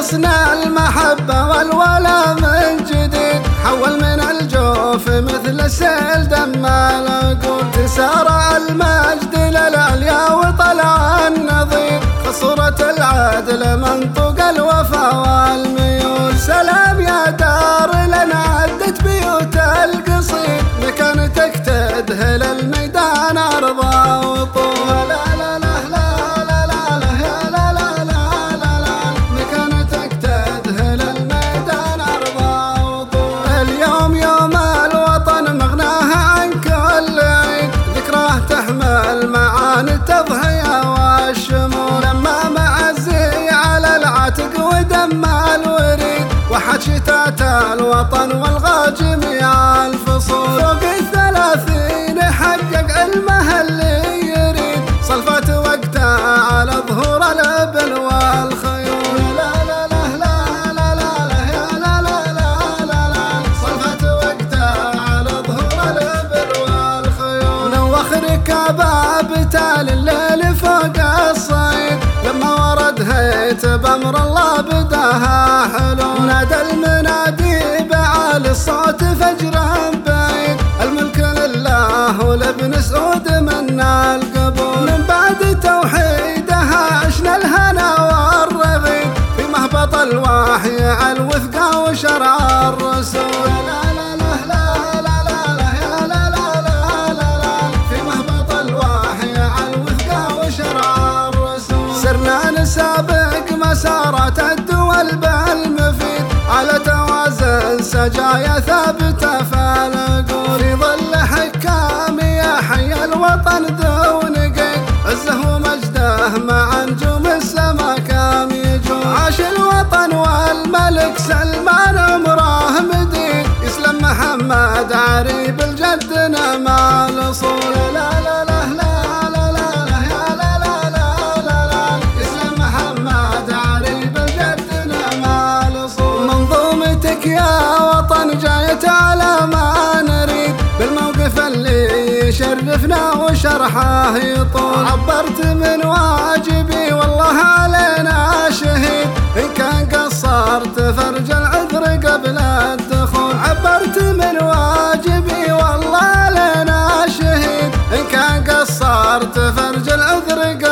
غصنا المحبة والولا من جديد، حول من الجوف مثل السيل دم العقول، تسارع المجد للعليا وطلع النظير، خصورة العدل منطوق الوفا والميول. سلام يا دار لنا عدت بيوت القصيد، مكانتك تدهل الميدان أرضا وطول. التضحية والشمول، لما معزي على العتق ودم الوريد، وحد شتات الوطن والغاجمي الفصول. فوق 30 حقق علمه اللي يريد، صلفت وقته على ظهور الابل والخيول. لا لا لا لا لا لا يا لا لا لا لا، صلفت وقته على ظهور الابل والخيول. نوخر كباب تالي الليل فوق الصيد، لما ورد هيت بأمر الله بداها حلو، نادى المنادي بعالي الصوت فجرا بعيد، الملك لله ولابن سعود منا القبول. من بعد توحيدها عشنا الهنا والرغيد، في مهبط الوحي على الوثقة وشرع الرسول. نسابق مسارات الدول بالمفيد، على توازن سجايا ثابتة فالقول، في ظل حكام يحيى الوطن دون قيد، عزه ومجده مع نجوم السما كام يجون. عاش الوطن والملك سلمان عمره مديد، يسلم محمد عريب الجدنا مع الاصول. لا لا لا يا وطن جايت على ما نريد، بالموقف اللي يشرفنا وشرحه يطول. عبرت من واجبي والله علينا شهيد، إن كان قصرت فرج العذر قبل الدخول. عبرت من واجبي والله علينا شهيد، إن كان قصرت فرج العذر قبل